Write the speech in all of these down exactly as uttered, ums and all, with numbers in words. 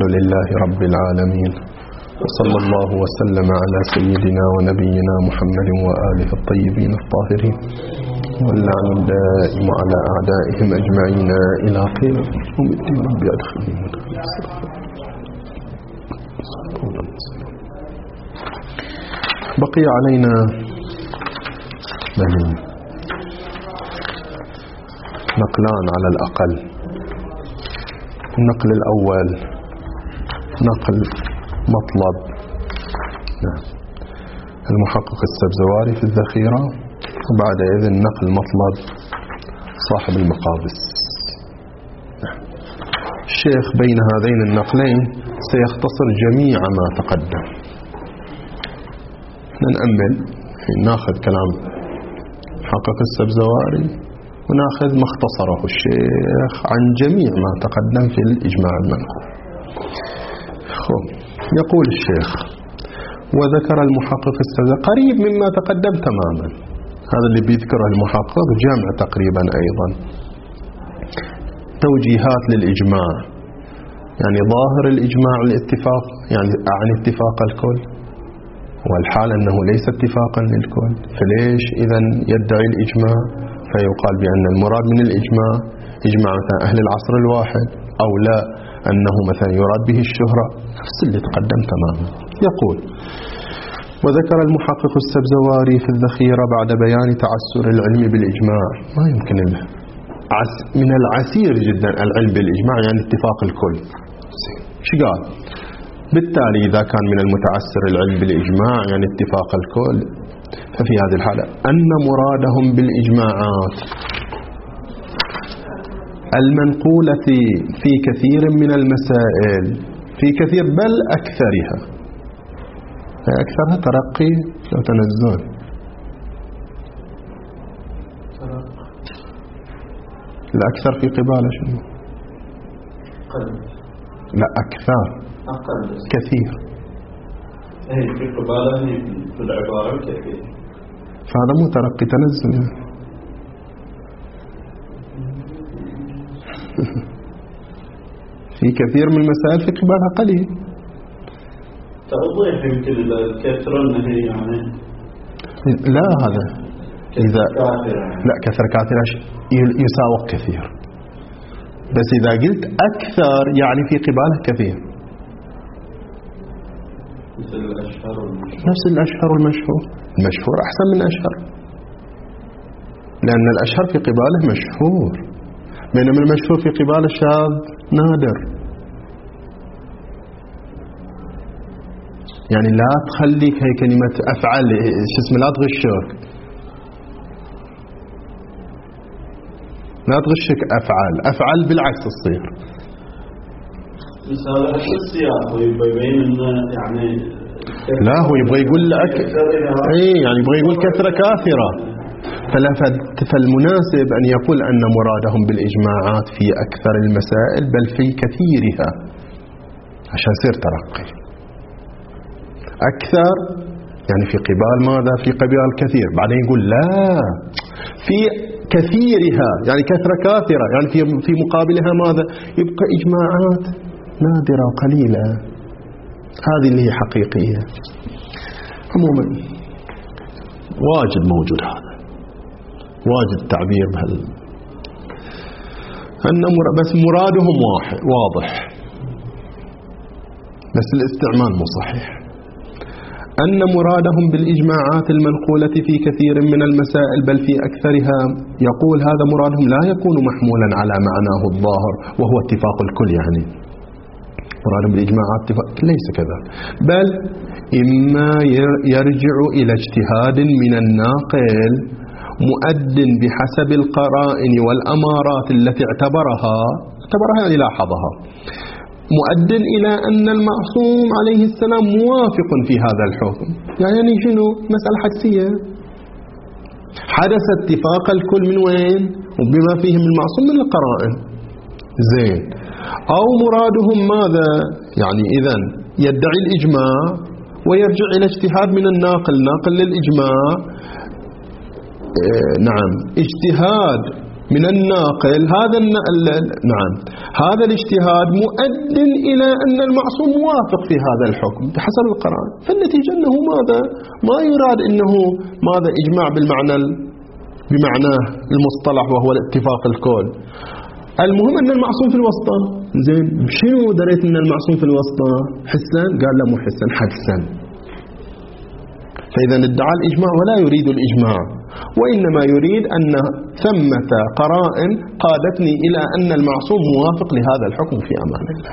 لله رب العالمين، وصلى الله وسلم على سيدنا ونبينا محمد وآله الطيبين الطاهرين، واللعن الدائم على أعدائهم أجمعين إلى قيام يوم الدين. رب أدخلني مدخل السلام. بقي علينا نقلان على الأقل. النقل الأول نقل مطلب المحقق السبزواري في الذخيرة، وبعد إذن نقل مطلب صاحب المقابس. الشيخ بين هذين النقلين سيختصر جميع ما تقدم. نأمل ناخذ كلام محقق السبزواري وناخذ ما اختصره الشيخ عن جميع ما تقدم في الإجماع المنقول. يقول الشيخ: وذكر المحقق السبزواري قريب مما تقدم تماما. هذا اللي بيذكره المحقق جامع تقريبا أيضا توجيهات للإجماع، يعني ظاهر الإجماع الاتفاق، يعني عن اتفاق الكل، والحال أنه ليس اتفاقا للكل، فليش إذن يدعي الإجماع؟ فيقال بأن المراد من الإجماع إجماع مثلا أهل العصر الواحد، أو لا أنه مثلا يراد به الشهرة، نفس اللي تقدم تماما. يقول: وذكر المحقق السبزواري في الذخيرة بعد بيان تعسر العلم بالإجماع. ما يمكن له من العسير جدا العلم بالإجماع، يعني اتفاق الكل. شو قال؟ بالتالي إذا كان من المتعسر العلم بالإجماع يعني اتفاق الكل، ففي هذه الحالة أن مرادهم بالإجماعات المنقولة في كثير من المسائل، في كثير بل أكثرها، أكثرها ترقي أو تنزل؟ الأكثر في قبالة شنو؟ لا أكثر أقل كثير هي في قبالة في العبارة كثير، فهذا مو ترقي تنزل. في كثير من المسائل في قبالها قليل. توضيح يمكن الكثرة أنه يعني لا هذا إذا لا كثر كثير يساوق كثير، بس إذا قلت أكثر يعني في قباله كثير، مثل الأشهر والمشهور. نفس الأشهر والمشهور. المشهور أحسن من الأشهر، لأن الأشهر في قباله مشهور، بينما المشهور في قباله شاذ نادر. يعني لا تخليك هي كلمة أفعل شو اسمه، لا تغشك لا تغشك أفعال أفعال بالعكس تصير. مثال هذا السياق ويبين إنه يعني لا هو يبغى يقول لك اي يعني يبغى يقول كثرة كاثرة، فالمناسب أن يقول أن مرادهم بالإجماعات في أكثر المسائل بل في كثيرها، عشان يصير ترقي. أكثر يعني في قبال ماذا؟ في قبال كثير. بعدين يقول لا في كثيرها يعني كثرة كاثرة، يعني في في مقابلها ماذا؟ يبقى إجماعات نادرة وقليلة. هذه اللي هي حقيقية. عموما واجد موجود، هذا واجد تعبير بهال أن بس مرادهم واحد واضح، بس الاستعمال مو صحيح. أن مرادهم بالإجماعات المنقولة في كثير من المسائل بل في أكثرها، يقول هذا مرادهم لا يكون محمولا على معناه الظاهر وهو اتفاق الكل، يعني مرادهم بالإجماعات ليس كذا، بل إما يرجع إلى اجتهاد من الناقل مؤد بحسب القرائن والأمارات التي اعتبرها اعتبرها يعني لاحظها، مؤد إلى أن المعصوم عليه السلام موافق في هذا الحكم. يعني شنو؟ مسألة حدسية، حدث اتفاق الكل من وين؟ وبما فيهم المعصوم من القرائن. زين. أو مرادهم ماذا؟ يعني إذن يدعي الإجماع ويرجع إلى اجتهاد من الناقل، ناقل للإجماع. اه نعم، اجتهاد من الناقل هذا نعم هذا الاجتهاد مؤد إلى أن المعصوم موافق في هذا الحكم بحسب القرآن. فالنتيجة أنه ماذا ما يراد أنه ماذا إجماع بالمعنى بمعناه المصطلح وهو الاتفاق الكل. المهم أن المعصوم في الوسطى. زين شنو دريت أن المعصوم في الوسطى؟ حسا؟ قال لا مو حسا، حدسا. فإذا ادعى الإجماع ولا يريد الإجماع، وإنما يريد أن ثمة قرائن قادتني إلى أن المعصوم موافق لهذا الحكم في أمان الله.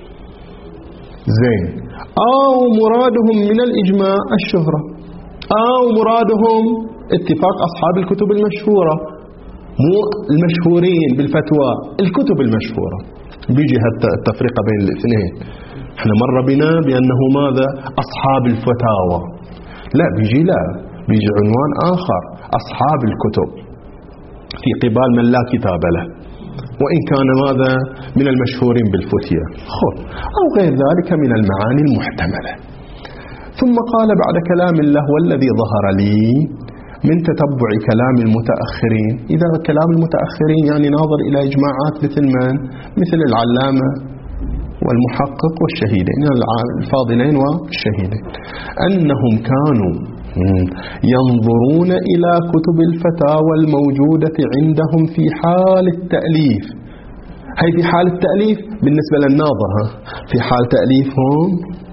زين أو مرادهم من الإجماع الشهرة، أو مرادهم اتفاق أصحاب الكتب المشهورة، مو المشهورين بالفتوى، الكتب المشهورة. بيجي التفرقة بين الاثنين. احنا مر بنا بأنه ماذا أصحاب الفتاوى، لا بيجي لا بيجي عنوان آخر أصحاب الكتب في قبال من لا كتاب له، وإن كان ماذا من المشهورين بالفتية خب أو غير ذلك من المعاني المحتملة. ثم قال بعد كلام الله والذي ظهر لي من تتبع كلام المتأخرين. إذا كلام المتأخرين يعني ناظر إلى إجماعات مثل من؟ مثل العلامة والمحقق والشهيدين، يعني الفاضلين والشهيدين، أنهم كانوا ينظرون إلى كتب الفتاوى الموجودة عندهم في حال التأليف. هي في حال التأليف بالنسبة للناظر، في حال تأليفهم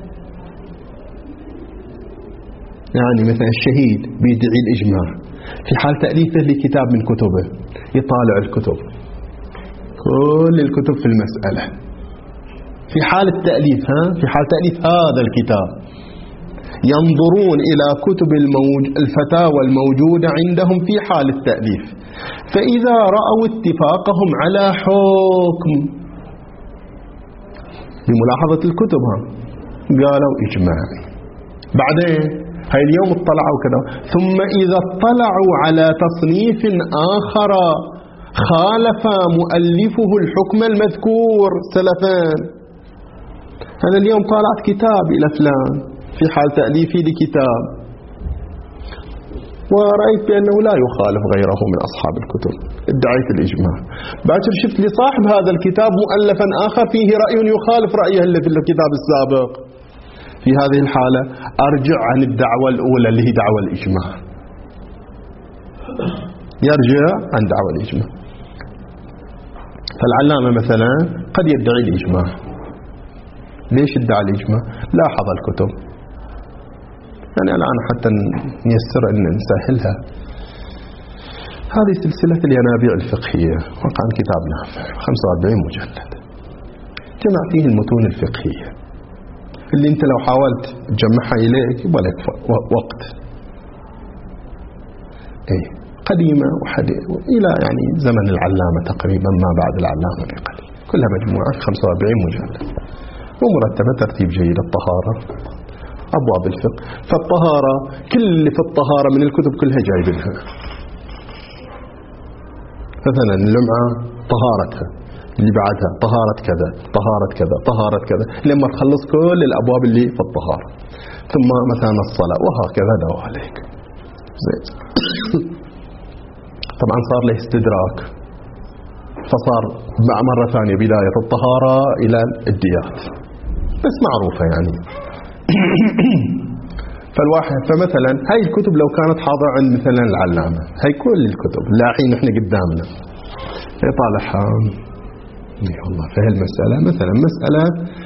يعني مثلا الشهيد بيدعي الإجماع، في حال تأليفه لكتاب من كتبه يطالع الكتب كل الكتب في المسألة في حال التأليف، ها في حال تأليف هذا الكتاب ينظرون إلى كتب الموج... الفتاوى الموجودة عندهم في حال التأليف، فإذا رأوا اتفاقهم على حكم بملاحظة الكتب قالوا إجماعي. بعدين هاي اليوم اطلعوا كذا، ثم إذا اطلعوا على تصنيف آخر خالف مؤلفه الحكم المذكور سلفا. أنا اليوم طالعت كتاب إلى فلان في حال تأليفي لكتاب ورأيت بأنه لا يخالف غيره من أصحاب الكتب، ادعيت الإجماع. باكر شفت لصاحب هذا الكتاب مؤلفا آخر فيه رأي يخالف رأيه اللي في الكتاب السابق. في هذه الحالة أرجع عن الدعوة الأولى اللي هي دعوة الإجماع، يرجع عن دعوة الإجماع. فالعلامة مثلا قد يدعي الإجماع. ليش ادعى الإجماع؟ لاحظ الكتب، يعني الآن حتى نيسر أن نسهلها. هذه سلسلة الينابيع الفقهية، وقع كتاب نافع خمسة وأربعين مجلد، جمع فيه المتون الفقهية اللي انت لو حاولت تجمعها إليك يبقى لك وقت. ايه قديمة وحديثة إلى يعني زمن العلامة تقريبا، ما بعد العلامة بقليل، كلها مجموعة خمسة وأربعين مجلد ومرتبة ترتيب جيد. الطهارة، أبواب الفقه، فالطهارة كل في الطهارة من الكتب كلها جايبينها. مثلا اللمعة طهارتها، اللي بعدها طهارة كذا طهارة كذا طهارة كذا، لما تخلص كل الأبواب اللي في الطهارة، ثم مثلا الصلاة وهكذا دواليك. زين طبعا صار له استدراك، فصار مع مرة ثانية بداية الطهارة إلى الديات، بس معروفة يعني. فالواحد فمثلا هاي الكتب لو كانت حاضرة عند مثلا العلامة، هاي كل الكتب لاحين نحن قدامنا يطالعها والله في هالمسألة. مثلا مسألة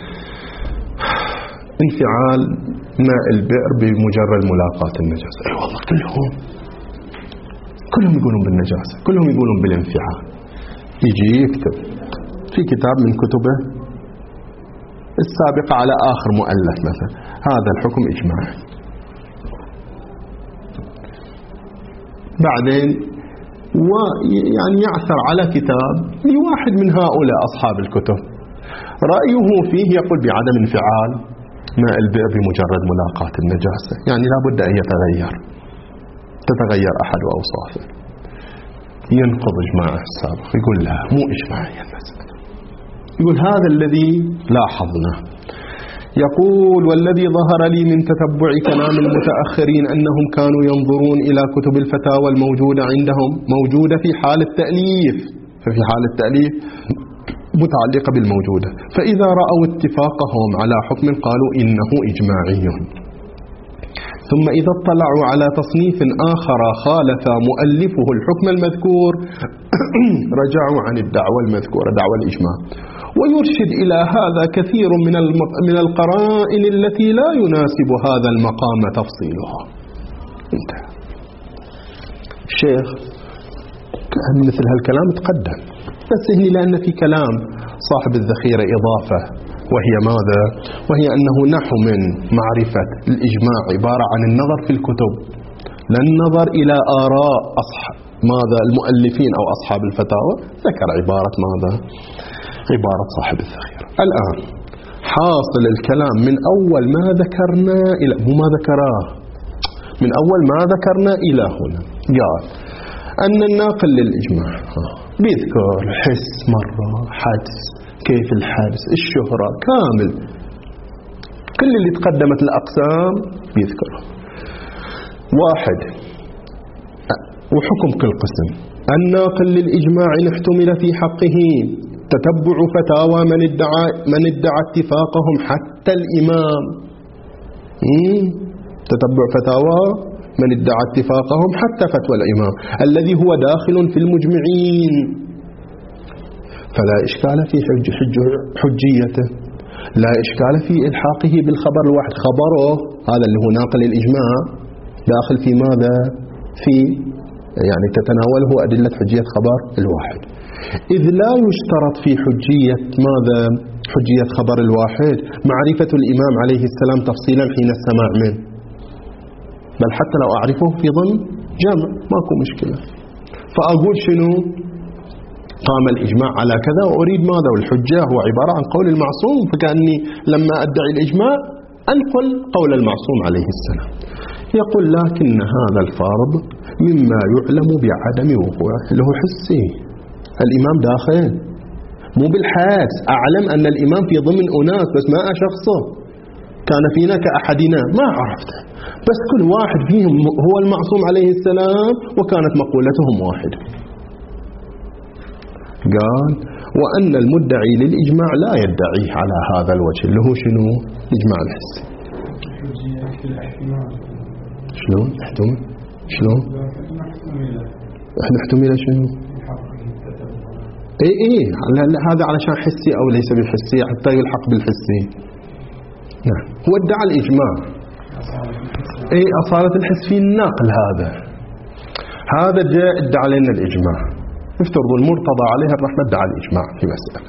انفعال ماء البئر بمجرد ملاقاة النجاسة، اي والله كلهم كلهم يقولون بالنجاسة، كلهم يقولون بالانفعال. يجي يكتب في كتاب من كتبه السابقة على آخر مؤلف مثلا هذا الحكم إجماعي. بعدين ويعني يعثر على كتاب لواحد من هؤلاء أصحاب الكتب رأيه فيه يقول بعدم انفعال ماء البئر بمجرد ملاقاة النجاسة، يعني لا بد أن يتغير تتغير أحد أوصافه، ينقض إجماعه السابق. يقول لا مو إجماعي المسألة، يقول هذا الذي لاحظنا يقول: والذي ظهر لي من تتبع كلام المتأخرين أنهم كانوا ينظرون إلى كتب الفتاوى الموجودة عندهم، موجودة في حال التأليف، ففي حال التأليف متعلقة بالموجودة، فإذا رأوا اتفاقهم على حكم قالوا إنه إجماعي، ثم إذا اطلعوا على تصنيف آخر خالف مؤلفه الحكم المذكور رجعوا عن الدعوة المذكورة، دعوة الإجماع. ويرشد إلى هذا كثير من من القرائن التي لا يناسب هذا المقام تفصيلها. انتهى. الشيخ مثل هالكلام تقدم، بس هني لأن في كلام صاحب الذخيرة إضافة، وهي ماذا؟ وهي أنه نحو من معرفة الإجماع عبارة عن النظر في الكتب، لا النظر إلى آراء أصحاب ماذا المؤلفين أو أصحاب الفتاوى. ذكر عبارة ماذا؟ عبارة صاحب الذخيرة. الآن حاصل الكلام من أول ما ذكرنا إلى مو ما ذكراه من أول ما ذكرنا إلى هنا، قال أن الناقل للإجماع بيذكر حس مرة، حدس، كيف الحدس، الشهرة، كامل كل اللي تقدمت الأقسام بيذكرها. واحد، وحكم كل قسم. الناقل للإجماع إن احتمل في حقه تتبع فتاوى من ادعى من ادعى اتفاقهم حتى الإمام، تتبع فتاوى من ادعى اتفاقهم حتى فتوى الإمام الذي هو داخل في المجمعين، فلا إشكال في حج حج حجيته، لا إشكال في إلحاقه بالخبر الواحد. خبره هذا اللي هو ناقل الإجماع داخل في ماذا؟ في يعني تتناوله أدلة حجية خبر الواحد، إذ لا يشترط في حجية ماذا؟ حجية خبر الواحد معرفة الإمام عليه السلام تفصيلا حين السماع منه، بل حتى لو أعرفه في ضمن جمع ماكو مشكلة. فأقول شنو؟ قام الإجماع على كذا وأريد ماذا؟ والحجة هو عبارة عن قول المعصوم، فكأني لما أدعي الإجماع أنقل قول المعصوم عليه السلام. يقول: لكن هذا الفرض مما يعلم بعدم وقوعه، له حسي، الإمام داخل مو بالحادث. أعلم أن الإمام في ضمن أناس بس ما أشخصه، كان فينا كأحدنا ما عرفته، بس كل واحد فيهم هو المعصوم عليه السلام وكانت مقولتهم واحدة. قال: وأن المدعي للإجماع لا يدعيه على هذا الوجه، اللي هو شنو؟ الإجماع الحسي. شلون؟ احتمل؟ شلون؟ احنا احتمل شنو؟ اي اي هذا علشان حسي او ليس بحسي حتى يلحق بالحسي. نعم، هو ادعى الإجماع. اي أصالة الحس في الناقل، هذا هذا جاء ادعى لنا الإجماع، افترض المرتضى عليه الرحمة ادعى الإجماع في مسألة.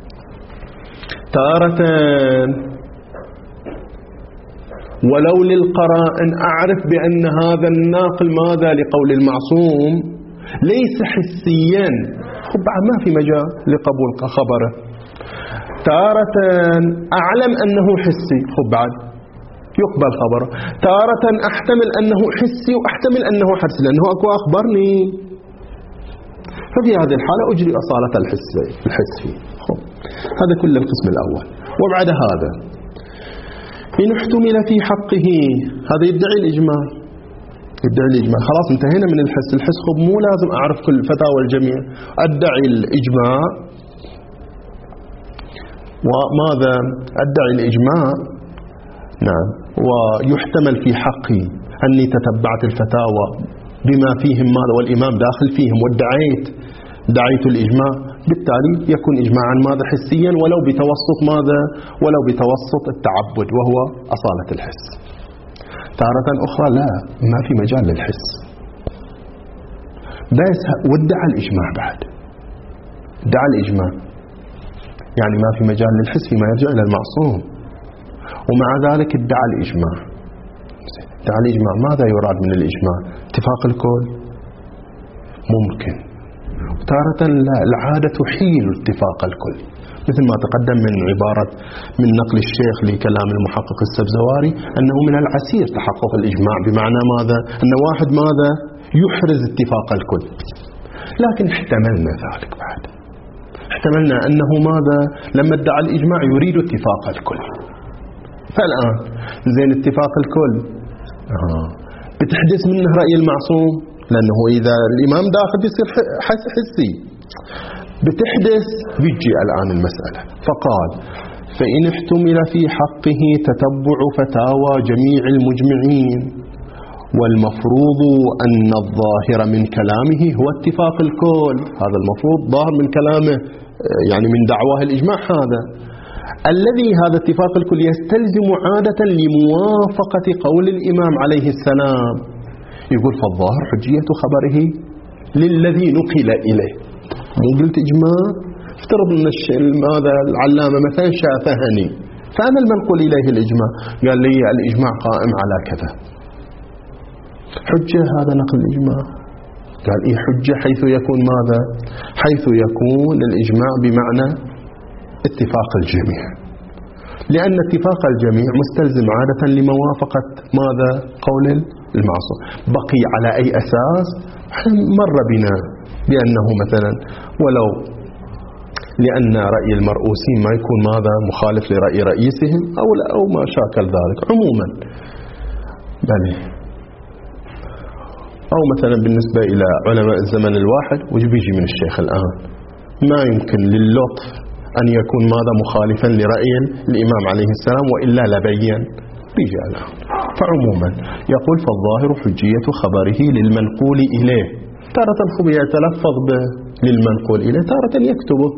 تارة ولو للقرائن أعرف بأن هذا الناقل ماذا؟ لقول المعصوم ليس حسيا، طبعا ما في مجال لقبول خبره. تارة أعلم أنه حسي، خب بعد يقبل خبره. تارة أحتمل أنه حسي وأحتمل أنه حدسي لأنه أكو أخبرني، ففي هذه الحالة أجري أصالة الحس الحس فيه. هذا كل القسم الأول. وبعد هذا إن احتمل في حقه، هذا يدعي الإجماع، يدعي الإجماع، خلاص انتهينا من الحس. الحس خب مو لازم أعرف كل فتاوى الجميع، أدعي الإجماع. وماذا؟ أدعي الإجماع، نعم، ويحتمل في حقي أني تتبعت الفتاوى بما فيهم ماذا والإمام داخل فيهم وادعيت دعيت الإجماع، بالتالي يكون إجماعا ماذا؟ حسيا، ولو بتوسط ماذا؟ ولو بتوسط التعبد وهو أصالة الحس. تارة أخرى لا، ما في مجال للحس، بس وادعى الإجماع، بعد ادعى الإجماع يعني ما في مجال للحس فيما يرجع إلى المعصوم، ومع ذلك ادعى الإجماع. ادعى الإجماع، ماذا يراد من الإجماع؟ اتفاق الكل ممكن، تارة العادة تحيل اتفاق الكل، مثل ما تقدم من عبارة من نقل الشيخ لكلام المحقق السبزواري أنه من العسير تحقق الإجماع، بمعنى ماذا؟ أن واحد ماذا؟ يحرز اتفاق الكل. لكن احتملنا ذلك، بعد احتملنا أنه ماذا؟ لما ادعى الإجماع يريد اتفاق الكل، فالآن زين اتفاق الكل آه. بتحدث منه رأي المعصوم، لأنه إذا الإمام داخل بيصير حس حسي، بتحدث بيجي الآن المسألة. فقال فإن احتمل في حقه تتبع فتاوى جميع المجمعين، والمفروض أن الظاهر من كلامه هو اتفاق الكل. هذا المفروض ظاهر من كلامه، يعني من دعواه الإجماع، هذا الذي هذا اتفاق الكل يستلزم عادة لموافقة قول الإمام عليه السلام. يقول فالظاهر حجية خبره للذي نقل إليه. مو قلت إجماع؟ افترض أن هذا العلامة مثلا شافهني، فأنا المنقول إليه الإجماع، قال لي الإجماع قائم على كذا، حجة هذا نقل الإجماع؟ قال إيه حجة حيث يكون ماذا؟ حيث يكون الإجماع بمعنى اتفاق الجميع، لأن اتفاق الجميع مستلزم عادة لموافقة ماذا؟ قول المعصوم. بقي على أي أساس؟ مر بنا بأنه مثلا ولو لأن رأي المرؤوسين ما يكون ماذا؟ مخالف لرأي رئيسهم أو لا أو ما شاكل ذلك عموما. بله أو مثلا بالنسبة إلى علماء الزمن الواحد، وش بيجي من الشيخ الآن؟ ما يمكن للطف أن يكون ماذا؟ مخالفا لرأي الإمام عليه السلام، وإلا لبين بيجي الآن. فعموما يقول فالظاهر حجية خبره للمنقول إليه. تارة الخبر يتلفظ به للمنقول إليه، تارة يكتبه.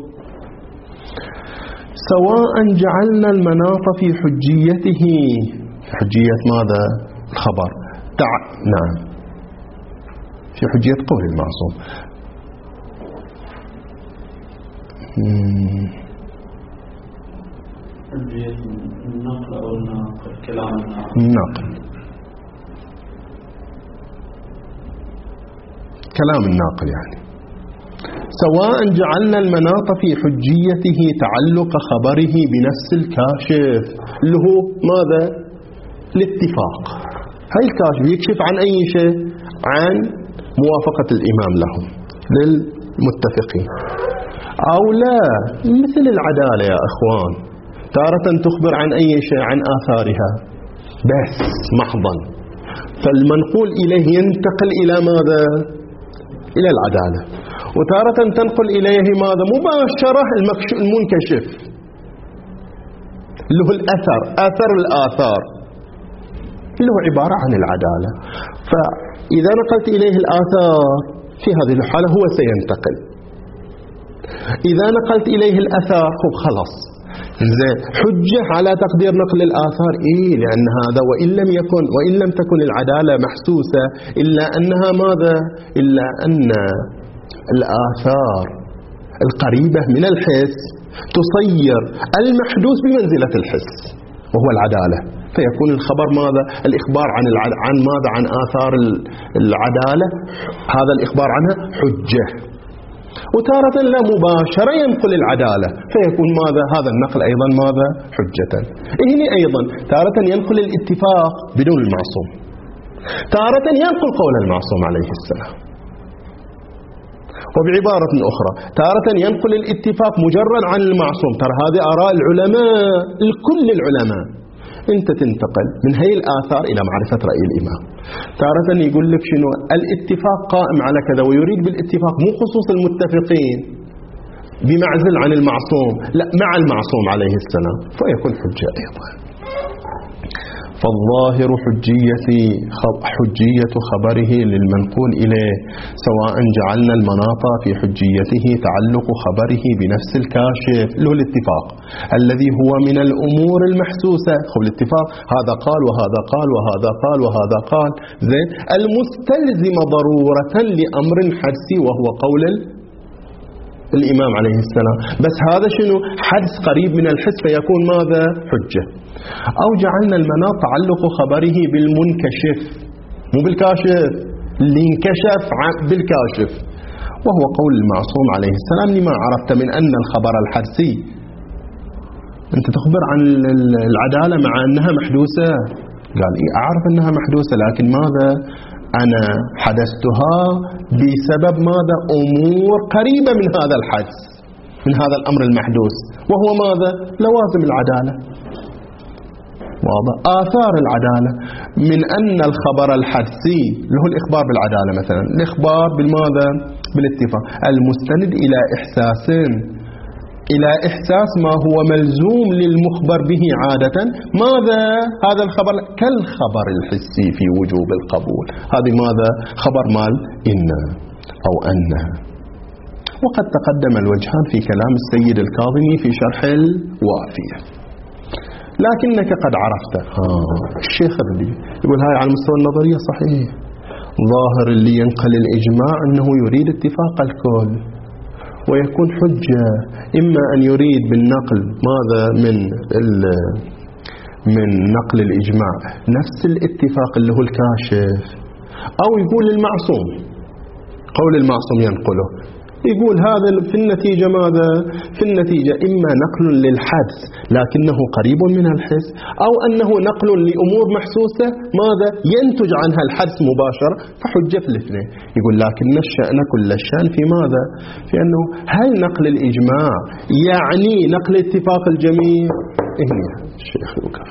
سواء جعلنا المناط في حجيته، حجية ماذا؟ الخبر تع... نعم في حجية قول المعصوم. حجية النقل أو الناقل، كلام الناقل، كلام الناقل يعني. سواء جعلنا المناط في حجيته تعلق خبره بنفس الكاشف، اللي هو ماذا؟ الاتفاق. هاي الكاشف يكشف عن أي شيء؟ عن موافقة الإمام لهم للمتفقين، أو لا مثل العدالة يا أخوان، تارة تخبر عن أي شيء؟ عن آثارها بس محضا، فالمنقول إليه ينتقل إلى ماذا؟ إلى العدالة. وتارة تنقل إليه ماذا؟ مباشرة المنكشف اللي هو الأثر، أثر الآثار اللي هو عبارة عن العدالة. فإذا نقلت إليه الآثار في هذه الحالة هو سينتقل. إذا نقلت إليه الأثار خب خلاص زين حجة على تقدير نقل الآثار. إيه لأن هذا وإن لم يكن وإن لم تكن العدالة محسوسة إلا أنها ماذا؟ إلا أن الآثار القريبة من الحس تصير المحدوث بمنزلة الحس وهو العدالة، فيكون الخبر ماذا؟ الإخبار عن العد... عن ماذا؟ عن آثار العدالة، هذا الإخبار عنها حجة. وتارة لا مباشرة ينقل العدالة، فيكون ماذا؟ هذا النقل أيضا ماذا؟ حجة. هنا أيضا تارة ينقل الاتفاق بدون المعصوم، تارة ينقل قول المعصوم عليه السلام. وبعبارة أخرى تارة ينقل الاتفاق مجرد عن المعصوم. ترى هذه آراء العلماء، الكل العلماء. أنت تنتقل من هي الآثار إلى معرفة رأي الإمام. تارة يقول لك شنو؟ الاتفاق قائم على كذا، ويريد بالاتفاق مو خصوص المتفقين بمعزل عن المعصوم، لا مع المعصوم عليه السلام، فيكون حجة أيضا. فالظاهر حجية حجية خبره للمنقول إليه، سواء جعلنا المناط في حجيته تعلق خبره بنفس الكاشف له الاتفاق الذي هو من الأمور المحسوسة. خب الاتفاق هذا قال وهذا قال وهذا قال وهذا قال، زين المستلزم ضرورة لأمر حدسي وهو قول الإمام عليه السلام، بس هذا شنو؟ حدس قريب من الحس، فيكون ماذا؟ حجة. أو جعلنا المناط تعلق خبره بالمنكشف مو بالكاشف، اللي انكشف بالكاشف وهو قول المعصوم عليه السلام. لما عرفت من أن الخبر الحدسي أنت تخبر عن العدالة مع أنها محدوثة. قال إيه أعرف أنها محدوثة، لكن ماذا؟ أنا حدثتها بسبب ماذا؟ أمور قريبة من هذا الحدث، من هذا الأمر المحدوث، وهو ماذا؟ لوازم العدالة. واضح. آثار العدالة من أن الخبر الحدسي له الإخبار بالعدالة مثلا، الإخبار بالماذا؟ بالاتفاق، المستند إلى إحساس إلى إحساس ما هو ملزوم للمخبر به عادة. ماذا؟ هذا الخبر كالخبر الحسي في وجوب القبول. هذه ماذا؟ خبر مال إن أو أن. وقد تقدم الوجهان في كلام السيد الكاظمي في شرح الوافية، لكنك قد عرفت. آه. الشيخ اللي يقول هاي على المستوى النظرية صحيح، ظاهر اللي ينقل الإجماع أنه يريد اتفاق الكل، ويكون حجة إما أن يريد بالنقل ماذا من من نقل الإجماع نفس الاتفاق اللي هو الكاشف، أو يقول المعصوم قول المعصوم ينقله، يقول هذا في النتيجة ماذا؟ في النتيجة إما نقل للحدس لكنه قريب من الحس، أو أنه نقل لأمور محسوسة ماذا؟ ينتج عنها الحدس مباشرة، فحجة في الاثنين. يقول لكن الشأن كل الشأن في ماذا؟ في أنه هل نقل الإجماع يعني نقل اتفاق الجميع؟ إيه الشيخ يوكر،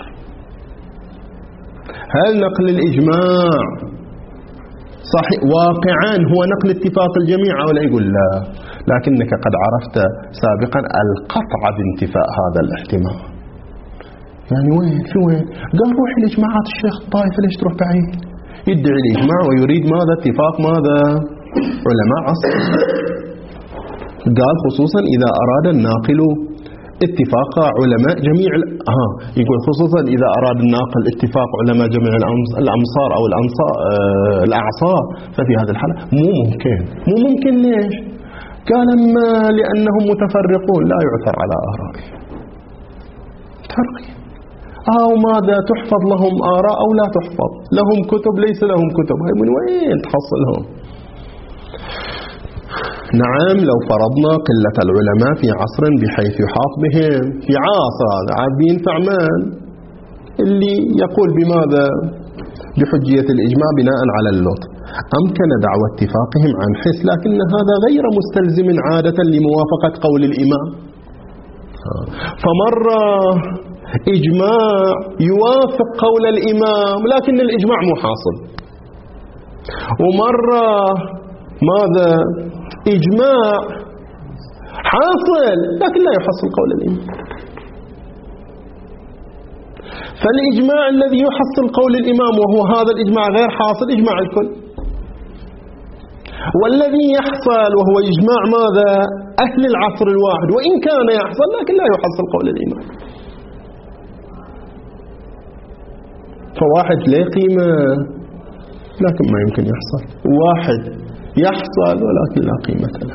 هل نقل الإجماع صحيح واقعا هو نقل اتفاق الجميع أو لا؟ يقول لا، لكنك قد عرفت سابقا القطع بانتفاء هذا الاحتمال. يعني وين في وين؟ قال روح الإجماعات الشيخ الطائفة، ليش تروح بعيد؟ يدعي الإجماع ويريد ماذا؟ اتفاق ماذا؟ علماء عصر. قال خصوصا إذا أراد الناقل اتفاق علماء جميع ها يقول خصوصا إذا أراد الناقل اتفاق علماء جميع الأمصار أو الأنصار الأعصار، ففي هذه الحالة مو ممكن. مو ممكن ليش؟ قال ما لأنهم متفرقون لا يعثر على آرائهم. تفرقين أو ماذا؟ تحفظ لهم آراء أو لا تحفظ لهم كتب، ليس لهم كتب، هاي من وين تحصلهم؟ نعم لو فرضنا قلة العلماء في عصر بحيث يحاط بهم في عاصر هذا عاد بينفع من اللي يقول بماذا؟ بحجية الإجماع بناء على اللطف، أمكن دعوى اتفاقهم عن حس، لكن هذا غير مستلزم عادة لموافقة قول الإمام. فمرة إجماع يوافق قول الإمام لكن الإجماع مو حاصل، ومرة ماذا؟ إجماع حاصل لكن لا يحصل قول الإمام. فالإجماع الذي يحصل قول الإمام وهو هذا الإجماع غير حاصل إجماع الكل، والذي يحصل وهو إجماع ماذا؟ أهل العصر الواحد، وإن كان يحصل لكن لا يحصل قول الإمام. فواحد له قيمة لكن ما يمكن يحصل، واحد يحصل ولكن لا قيمة له.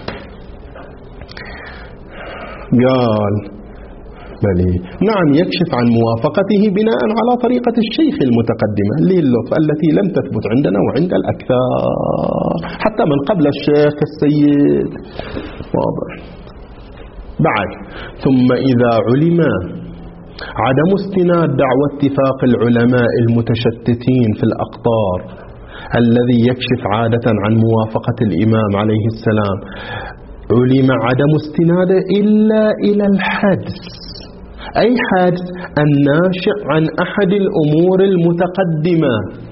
قال بلي نعم يكشف عن موافقته بناء على طريقة الشيخ المتقدمة للطف التي لم تثبت عندنا وعند الأكثر حتى من قبل الشيخ السيد. واضح. بعد ثم إذا علم عدم استناد دعوى اتفاق العلماء المتشتتين في الأقطار الذي يكشف عادة عن موافقة الإمام عليه السلام، علم عدم استناده إلا إلى الحدس. أي حدس؟ الناشئ عن أحد الأمور المتقدمة.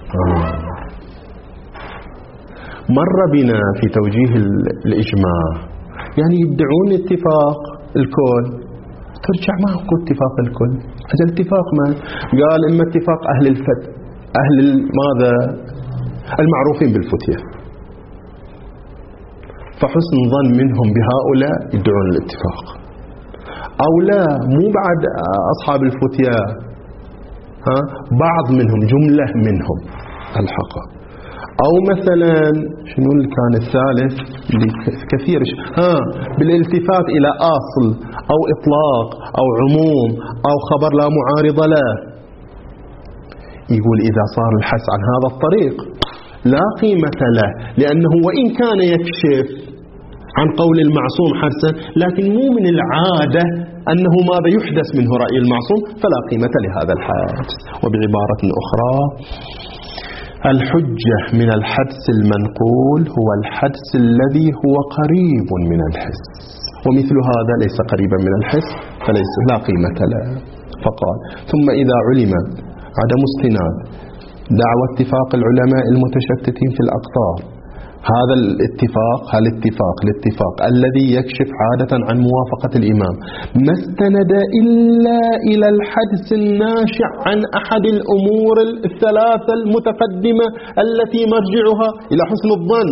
مر بنا في توجيه الإجماع يعني يدعون اتفاق الكل، ترجع ما هو اتفاق الكل، هذا اتفاق ما قال إما اتفاق أهل الفت أهل ماذا؟ المعروفين بالفتية، فحسن ظن منهم بهؤلاء يدعون الاتفاق، أو لا مو بعد أصحاب الفتية، ها بعض منهم جملة منهم الحقا، أو مثلا شنو اللي كان الثالث اللي كثير ها بالالتفات إلى أصل أو إطلاق أو عموم أو خبر لا معارض له. يقول إذا صار الحث عن هذا الطريق لا قيمة له، لأنه وإن كان يكشف عن قول المعصوم حدثا لكن مو من العادة أنه ماذا يحدث منه رأي المعصوم، فلا قيمة لهذا الحدث. وبعبارة أخرى الحجة من الحدث المنقول هو الحدث الذي هو قريب من الحس، ومثل هذا ليس قريبا من الحس فليس لا قيمة له. فقال ثم إذا علم عدم استناد دعوى اتفاق العلماء المتشتتين في الأقطار. هذا الاتفاق الاتفاق الاتفاق الذي يكشف عادة عن موافقة الإمام ما استند إلا إلى الحدس الناشئ عن أحد الأمور الثلاثة المتقدمة التي مرجعها إلى حسن الظن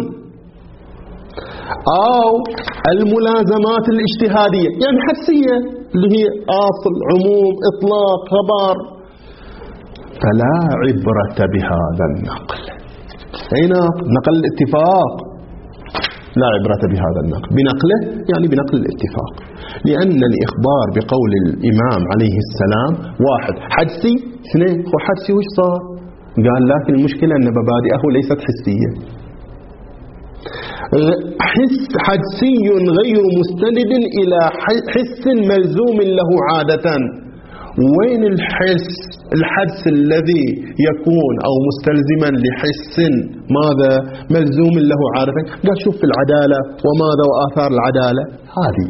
أو الملازمات الاجتهادية، يعني حدسية اللي هي أصل عموم إطلاق خبر. فلا عبرة بهذا النقل. أي نقل؟ نقل الاتفاق لا عبرة بهذا النقل، بنقله يعني بنقل الاتفاق، لأن الإخبار بقول الإمام عليه السلام واحد حدسي، اثنين هو حدسي وش صار؟ قال لكن المشكلة أن مبادئه ليست حسية، حس حدسي غير مستند إلى حس ملزوم له عادة. وين الحس الحدس الذي يكون أو مستلزما لحس ماذا ملزوم له عادة؟ قال شوف في العدالة وماذا وآثار العدالة، هذه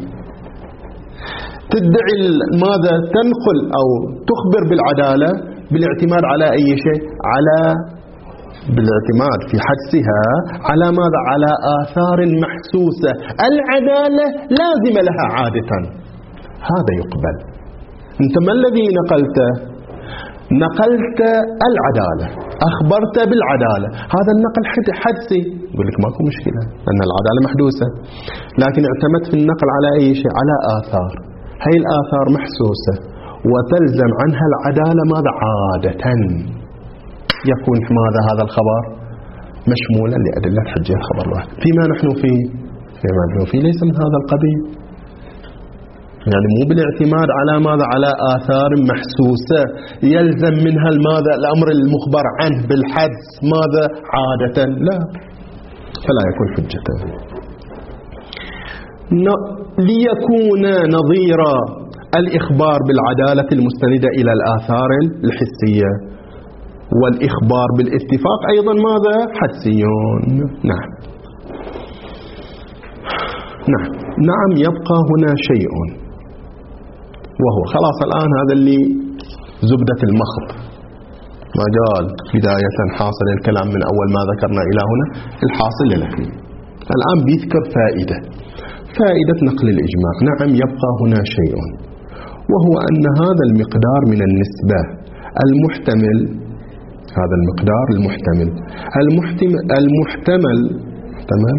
تدعي ماذا تنقل أو تخبر بالعدالة بالاعتماد على أي شيء، على بالاعتماد في حدسها على ماذا؟ على آثار محسوسة العدالة لازم لها عادة، هذا يقبل. انت ما الذي نقلته؟ نقلت العدالة، أخبرت بالعدالة، هذا النقل حدسي، يقول لك ماكو مشكلة أن العدالة محدوسة، لكن اعتمدت في النقل على أي شيء؟ على آثار، هاي الآثار محسوسة وتلزم عنها العدالة ماذا؟ عادة. يكون ماذا هذا الخبر مشمولا لأدلة حجة الخبر الواحد. فيما نحن فيه فيما نحن فيه ليس من هذا القبيل، يعني مو بالاعتماد على ماذا؟ على آثار محسوسة يلزم منها ماذا؟ الأمر المخبر عنه بالحدس ماذا؟ عادة، لا، فلا يكون حجة. ليكون نظير الإخبار بالعدالة المستندة إلى الآثار الحسية، والإخبار بالاتفاق أيضا ماذا؟ حدسيون. نعم نعم نعم يبقى هنا شيء، وهو خلاص الآن هذا اللي زبدة المخض، ما قال بداية حاصل الكلام من أول ما ذكرنا إلى هنا الحاصل للأخير. الآن بيذكر فائدة فائدة نقل الإجماع. نعم يبقى هنا شيء، وهو أن هذا المقدار من النسبة المحتمل، هذا المقدار المحتمل المحتمل المحتمل تمام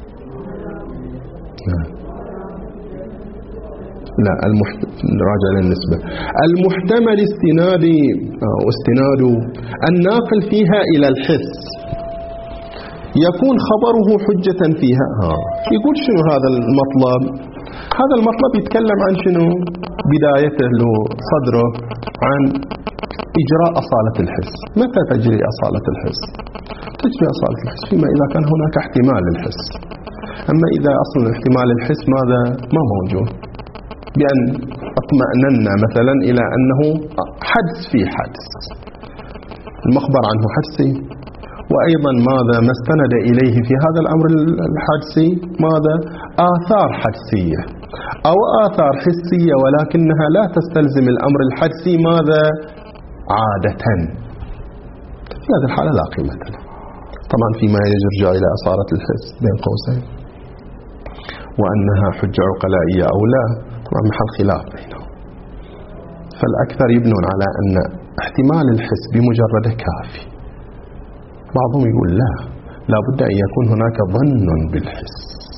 لا المحت... راجع للنسبة المحتمل استناد أو استناد الناقل فيها إلى الحس يكون خبره حجة فيها. ها. يقول شنو هذا المطلب؟ هذا المطلب يتكلم عن شنو؟ بدايته له صدره عن إجراء أصالة الحس. متى تجري أصالة الحس؟ تجري أصالة الحس فيما إذا كان هناك احتمال للحس. أما إذا أصلا احتمال الحس ماذا؟ ما موجود، بأن اطمأننا مثلا إلى أنه حدس في حدس، المخبر عنه حدسي، وأيضا ماذا ما استند إليه في هذا الأمر الحدسي ماذا؟ آثار حدسية أو آثار حسية، ولكنها لا تستلزم الأمر الحدسي ماذا؟ عادة. في هذه الحالة لا قيمة له. طبعا فيما يرجع إلى أصالة الحس بين قوسين وأنها حجة عقلائية أو لا، طبعا محل خلاف بينهم. فالأكثر يبنون على أن احتمال الحس بمجرده كافي، بعضهم يقول لا، لا بد أن يكون هناك ظن بالحس،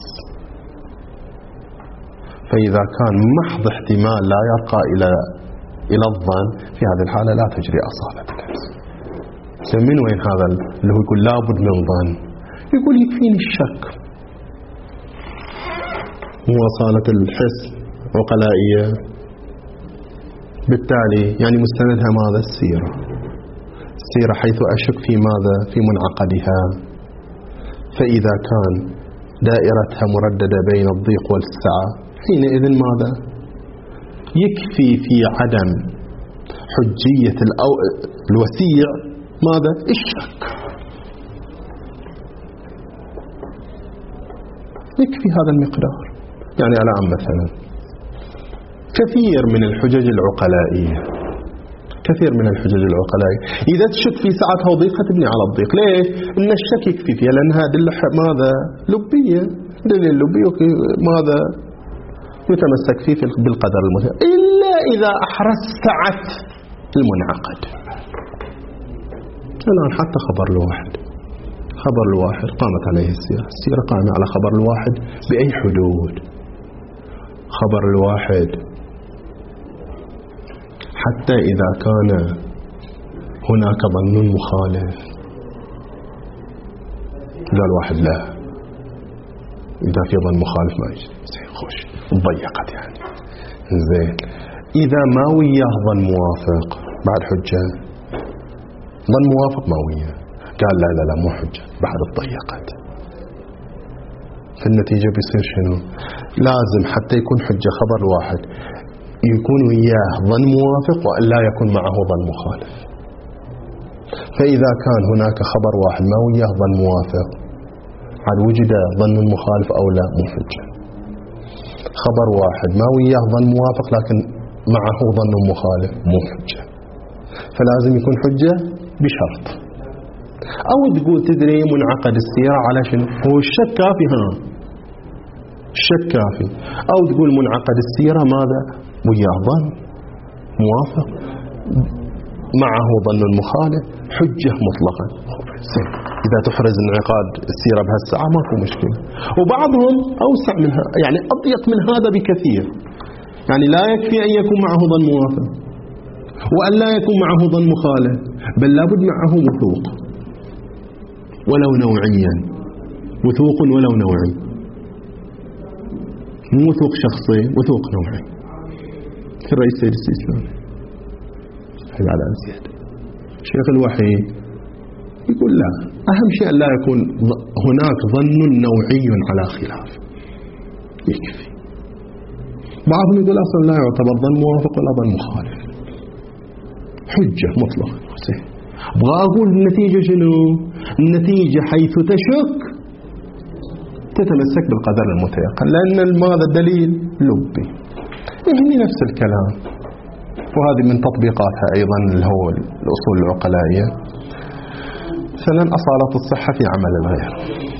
فإذا كان محض احتمال لا يرقى إلى إلى الظن في هذه الحالة لا تجري أصالة الحس. من وين هذا اللي هو يقول لا بد من ظن؟ يقول يكفيني الشك، مواصلة الحس عقلائية، بالتالي يعني مستندها ماذا؟ السيرة السيرة حيث أشك في ماذا؟ في منعقدها. فإذا كان دائرتها مرددة بين الضيق والسعة حينئذ ماذا؟ يكفي في عدم حجية الوسيع ماذا؟ الشك، يكفي هذا المقدار. يعني الآن مثلا كثير من الحجج العقلائية كثير من الحجج العقلائية. إذا تشك في سعتها وضيقها تبني على الضيق. ليه؟ إن الشك يكفي فيها لأنها أدلة ماذا؟ لبية. دليل لبي ماذا؟ يتمسك فيه بالقدر المتيقن إلا إذا أحرز سعة المنعقد. الآن حتى خبر الواحد خبر الواحد قامت عليه السيرة، السيرة قامت على خبر الواحد بأي حدود؟ خبر الواحد حتى إذا كان هناك ظن مخالف لا الواحد لا، إذا في ظن مخالف ما يجي خوش ضيقت يعني زين. إذا ما وياه ظن موافق بعد حجة، ظن موافق ما وياه قال لا لا لا مو حجة بعد ضيقت. في النتيجة بيصير شنو؟ لازم حتى يكون حجة خبر الواحد يكون وياه ظن موافق وأن لا يكون معه ظن مخالف. فإذا كان هناك خبر واحد ما وياه ظن موافق عاد وجد ظن مخالف أو لا مو حجة. خبر واحد ما وياه ظن موافق لكن معه ظن مخالف مو حجة. فلازم يكون حجة بشرط. أو تقول تدري منعقد السيرة على شنو؟ هو الشك كافي. ها الشك كافي. أو تقول منعقد السيرة ماذا؟ وياه ظن موافق معه ظن مخالف حجة مطلقا. إذا تحرز انعقاد السيرة بهالساعة ماكو مشكلة. وبعضهم أوسع منها يعني أضيق من هذا بكثير، يعني لا يكفي أن يكون معه ظن موافق وأن لا يكون معه ظن مخالف، بل لابد معه وثوق ولو نوعيا، وثوق ولو نوعي، مو وثوق شخصي، وثوق نوعي. في الرئيس سيد السيستاني على زياد شيخ الوحيد يقول لا، أهم شيء لا يكون هناك ظن نوعي على خلاف يكفي. بعضهم يقول أصلا لا يعتبر ظن موافق ولا ظن مخالف، حجة مطلقة. أبغى أقول النتيجة شنو؟ النتيجة حيث تشك تتمسك بالقدر المتيقن لأن ماذا الدليل لبي. يعني نفس الكلام، وهذه من تطبيقاتها أيضا اللي هو الأصول العقلائية. مثلا أصالة الصحة في عمل الغير،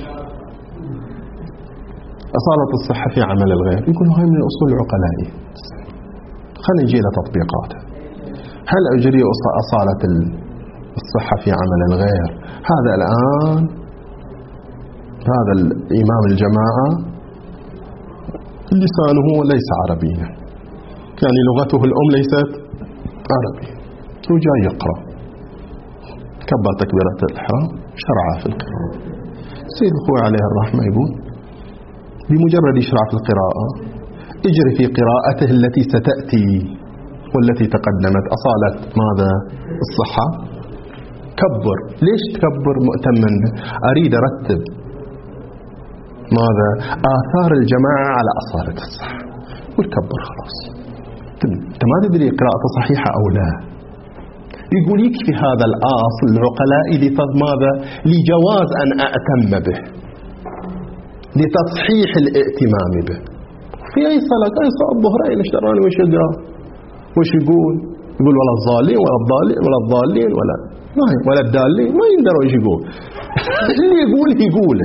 أصالة الصحة في عمل الغير يقول هاي من الأصول العقلائية. خلينا نجي لتطبيقاتها. هل أجري أصالة الصحة في عمل الغير؟ هذا الآن هذا الإمام الجماعة لسانه ليس عربيا، يعني لغته الأم ليست عربية، وجاي يقرأ كبر تكبيرة الإحرام شرع في القراءة. سيد الخوي عليه الرحمة يقول بمجرد يشرع في القراءة اجري في قراءته التي ستأتي والتي تقدمت أصالة ماذا؟ الصحة. كبر. ليش تكبر مؤتمن؟ أريد أرتب ماذا؟ آثار الجماعة على أصالة الصحة. والكبر خلاص أنت ما تدري قراءة صحيحة أو لا. يقول يكفي هذا الأصل العقلائي ماذا؟ لجواز أن أأتم به، لتصحيح الائتمام به. في أي صلاة أي صلاة الظهرين اشتراني وش يقرأ وش يقول؟ يقول ولا الضالين ولا الضالين ولا الضالين ولا ولا الدالين، ما يندر وش يقول. اللي يقول يقوله.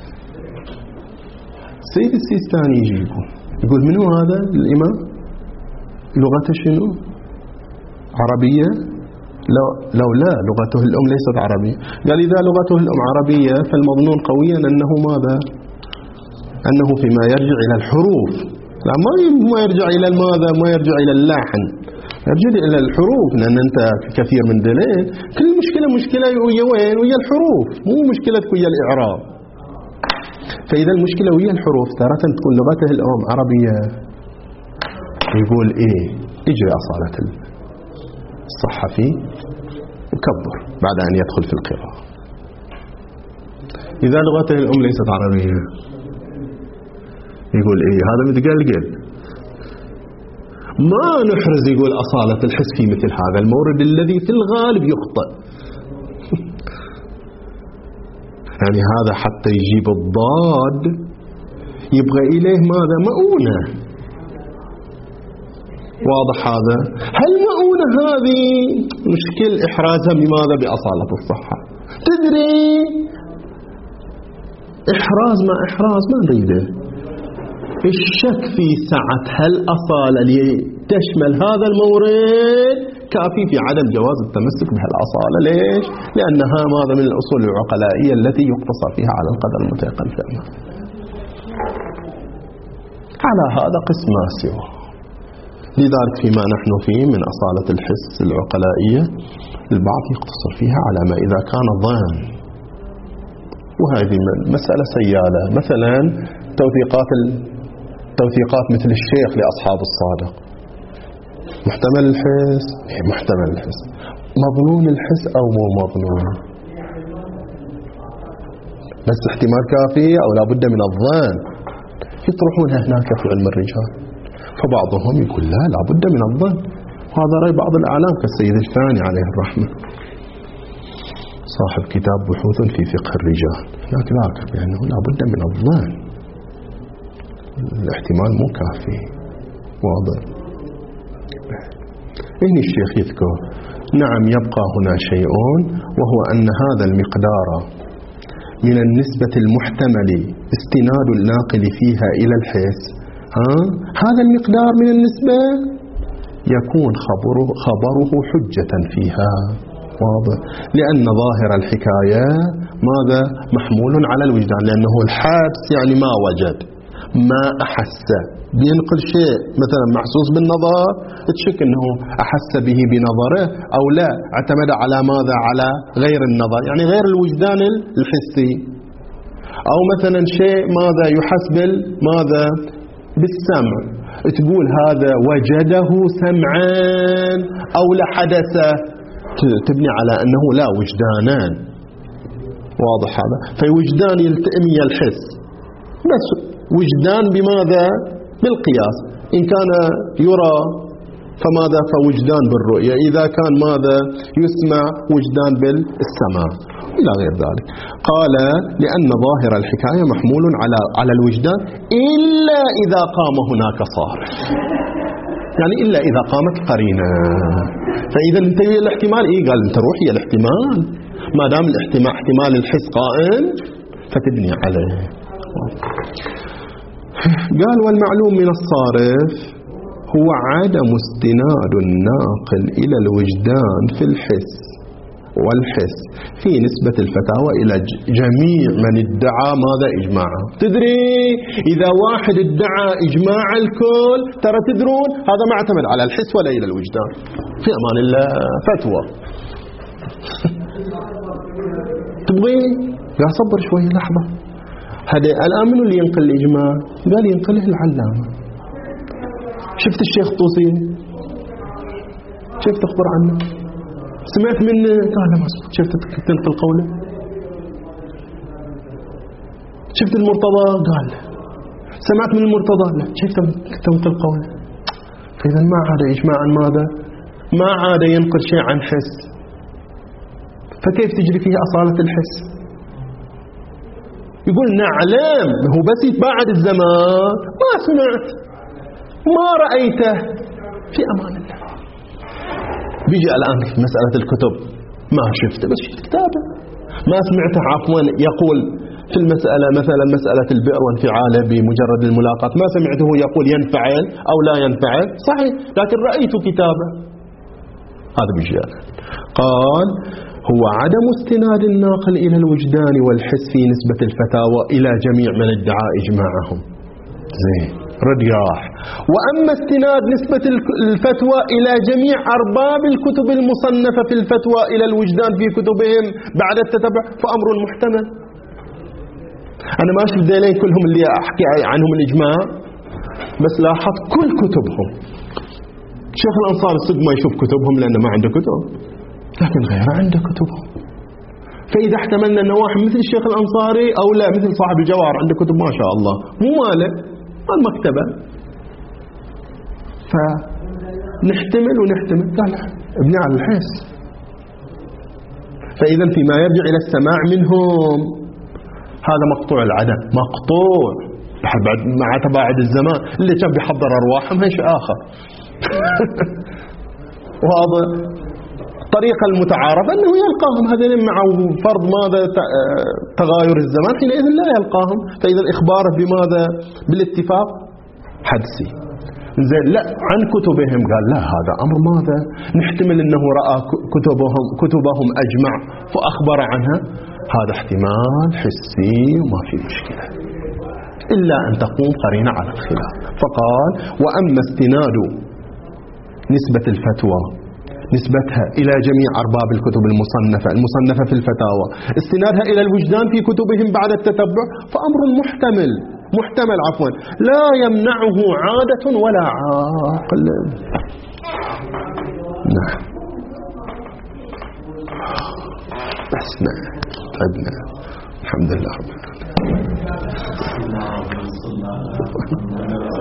سيد السيستاني يجي يقول يقول منو هذا الإمام؟ لغته شنو؟ عربية؟ لو, لو لا لغته الأم ليست عربية. قال إذا لغته الأم عربية فالمظنون قويا أنه ماذا؟ أنه فيما يرجع إلى الحروف، لا ما يرجع إلى ماذا؟ ما يرجع إلى اللحن، يرجع إلى الحروف. لأن أنت كثير من دليل كل مشكلة مشكلة ويا وين؟ ويا الحروف، مو مشكلة ويا الإعراب. فإذا المشكلة ويا الحروف تارة تكون لغته الأم عربية. يقول إيه اجري أصالة الصحفي وكبر بعد أن يدخل في القراءة. إذا لغته الأم ليست عربية يقول إيه هذا متقلقل، ما نحرز يقول أصالة الحس في مثل هذا المورد الذي في الغالب يخطئ. يعني هذا حتى يجيب الضاد يبغى إليه ماذا؟ مؤونة. واضح هذا؟ هالمؤونة هذه مشكل إحرازها بماذا؟ بأصالة الصحة. تدري إحراز ما إحراز ما نريده. الشك في سعة هالأصالة اللي تشمل هذا المورد كافي في عدم جواز التمسك بهالأصالة. ليش؟ لأنها ماذا من الأصول العقلائية التي يقتصر فيها على القدر المتيقن في أمره. على هذا قسم ما سوى. لذلك فيما نحن فيه من أصالة الحس العقلائية البعض يقتصر فيها على ما إذا كان ظن، وهذه مسألة سيالة. مثلا توثيقات توثيقات مثل الشيخ لأصحاب الصادق، محتمل الحس، محتمل الحس، مظنون الحس أو مو مظنون، بس احتمال كافي أو لا بد من الظن، يطرحونها هناك في علم الرجال. فبعضهم يقول لا لا بد من الظن، وهذا رأي بعض الأعلام كالسيد الثاني عليه الرحمة صاحب كتاب بحوث في فقه الرجال، لكن ذاك بأنه لا بد من الظن، الاحتمال مو كافي. واضح؟ إن الشيخ يذكر نعم يبقى هنا شيء، وهو أن هذا المقدار من النسبة المحتمل استناد الناقل فيها إلى الحس، ها؟ هذا المقدار من النسبة يكون خبره, خبره حجة فيها. واضح؟ لأن ظاهر الحكاية ماذا؟ محمول على الوجدان، لأنه الحدس يعني ما وجد ما أحس، بينقل شيء مثلا محسوس بالنظر تشك أنه أحس به بنظره أو لا، اعتمد على ماذا؟ على غير النظر، يعني غير الوجدان الحسي. أو مثلا شيء ماذا؟ يحس ماذا؟ بالسمع، تقول هذا وجده سمعا أو لا حدث، تبني على أنه لا وجدانان. واضح هذا؟ فوجدان يلتئم الحس، بس وجدان بماذا؟ بالقياس. إن كان يرى فماذا؟ فوجدان بالرؤية، إذا كان ماذا؟ يسمع، وجدان بالسماع إلى غير ذلك. قال لأن ظاهر الحكاية محمول على على الوجدان إلا إذا قام هناك صارف، يعني إلا إذا قامت قرينة. فإذا انتهي الاحتمال، إيه قال انت روحي الاحتمال، ما دام الاحتمال احتمال الحس قائم فتبني عليه. قال والمعلوم من الصارف هو عدم استناد الناقل إلى الوجدان في الحس والحس في نسبة الفتاوى إلى جميع من ادعى ماذا؟ إجماعه. تدري إذا واحد ادعى إجماع الكل، ترى تدرون هذا ما اعتمد على الحس ولا إلى الوجدان، في أمان الله فتوى. تبغي؟ قال صبر شوي لحظة، هذا الآن منو اللي ينقل الإجماع؟ قال ينقله العلامة. شفت الشيخ طوسي؟ شفت تخبر عنه؟ سمعت منه؟ قال لا ما سمعت. شفت تنقل قوله؟ شفت المرتضى؟ قال لا. سمعت من المرتضى؟ لا. شفت تنقل قوله؟ فإذا ما عاد إجماعا ماذا؟ ما عاد ينقل شيء عن حس، فكيف تجري فيه أصالة الحس؟ يقول نعلم، هو بس يتباعد الزمان، ما سمعت ما رأيته، في أمان الله. بيجي الآن في مسألة الكتب، ما شفته بس شفت كتابه، ما سمعته عفوا يقول في المسألة مثلا مسألة البئر وانفعاله بمجرد الملاقات، ما سمعته يقول ينفعل أو لا ينفعل، صحيح، لكن رأيت كتابه. هذا بيجي قال هو عدم استناد الناقل إلى الوجدان والحس في نسبة الفتاوى إلى جميع من ادعى إجماعهم. زين ردياح. وأما استناد نسبة الفتوى إلى جميع أرباب الكتب المصنفة في الفتوى إلى الوجدان في كتبهم بعد التتبع فأمر محتمل. أنا ما شفت ذيلين كلهم اللي أحكي عنهم الإجماع، بس لاحظت كل كتبهم. شيخ الأنصار الصدق ما يشوف كتبهم لأنه ما عنده كتب، لكن غيره عنده كتبهم. فإذا احتملنا أنه واحد مثل الشيخ الأنصاري أو لا مثل صاحب الجواهر عنده كتب ما شاء الله مو ماله المكتبة، فنحتمل ونحتمل. قال ابني على الحس. فإذا فيما يرجع إلى السماع منهم هذا مقطوع العدم، مقطوع بعد مع تباعد الزمان. اللي كان بيحضر أرواحهم هي شيء آخر، واضح. الطريقة المتعارفة أنه يلقاهم هذين مع فرض ماذا تغاير الزمان حينئذ لا يلقاهم، فإذا الإخبار بماذا بالاتفاق حدسي. زين لا عن كتبهم قال لا هذا أمر ماذا نحتمل أنه رأى كتبهم كتبهم أجمع فأخبر عنها، هذا احتمال حسي وما في مشكلة إلا أن تقوم قرينة على الخلاف. فقال وأما استناد نسبة الفتوى نسبتها إلى جميع أرباب الكتب المصنفة المصنفة في الفتاوى استنادها إلى الوجدان في كتبهم بعد التتبع فأمر محتمل محتمل عفوا لا يمنعه عادة ولا عاقل. نعم بس نعم عدنا الحمد لله رب العالمين.